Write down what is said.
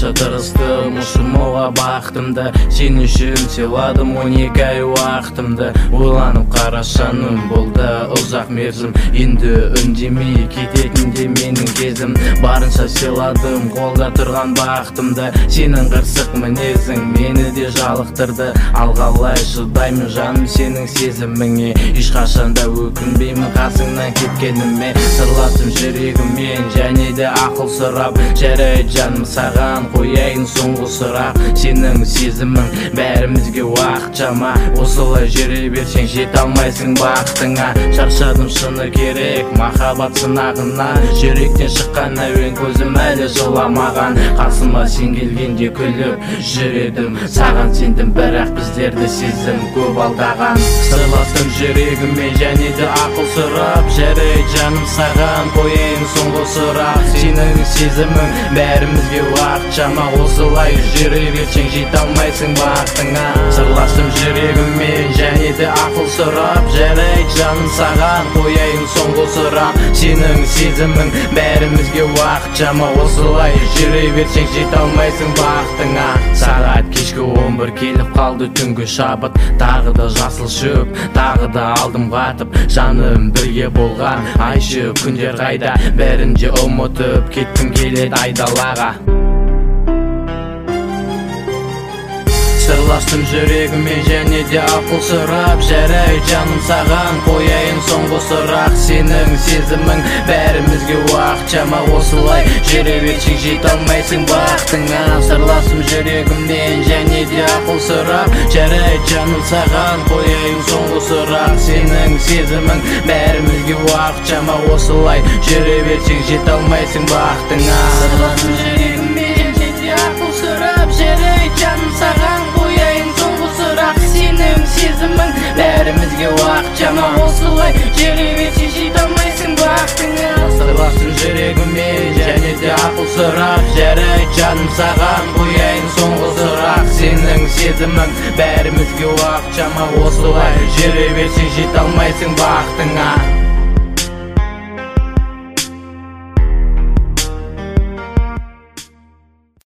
Канча тырыстым ушумуга бактымды, сен үчүн сыйладым 12 ай убактымды. Ойланып карашаным болду узак мерзим, энди үндемей кететинде менин кезим. Барынча сыйладым колдо турган бактымды, сенин кырсык мүнөзүң мени де жалыктырды. Ал калай шыдаймын жаным сенин сезимиңе, эч качанда өкүнбөймүн касыңдан кеткениме. Сырластым жүрөгүммен және де акыл сурап, жарайт жаным саган кояйын соңгу сурак. Сенин сезимиң баарыбызга убакчама, осулай жүрө берсең жете алмайсың бактыңа. Шаршадым шыны керек махаббат сынагына, жүрөктен чыккан әуен көзүм әлі жыламаган. Касыма сен келгенде күлүп жүрөдүм, саган сендим бирок биздерди сезим көп алдаган. Сырластым жүрөгүммен және де акыл сурап, жарайт жаным саган кояйын соңгу сурак. Сенин сезимиң баарыбызга убакчама, осулай жүрө берсең жете алмайсың бактыңа. Сырластым жүрөгүммен және де акыл сурап, жарайт жаным саган кояйын соңгу сурак. Сенин сезимиң баарыбызга убакчама, осулай жүрө берсең жете алмайсың бактыңа. Саат кечки 11 келип калды түнгү шабыт, дагы да жасыл шөп, дагы да алдым катып. Жаным бирге болгон айшып күндөр кайда, бәрин же умутуп кеттим келет айдалага. Сырластым жүрөгүммен және де акыл сурап, жарайт жаным саган кояйын соңгу сурак. Сенин сезимиң баарыбызга убакчама, осулай жүрө берсең жете алмайсың бактыңа. Сырластым жүрөгүммен және де акыл сурап, жарайт жаным саган кояйын соңгу сурак. Сенин сезимиң баарыбызга убакчама, осулай жүрө берсең жете алмайсың бактыңа. Сырластым жүрөгүммен және де акыл сурап, жарайт жаным саган кояйын соңгу сурак. Сенин сезимиң баарыбызга убакчама, осулай жүрө берсең жете алмайсың бактыңа. Сырластым жүрөгүммен және де акыл сурап, жарайт жаным саган кояйын соңгу сурак. Сенин сезимиң баарыбызга убакчама, осулай жүрө берсең жете алмайсың бактыңа.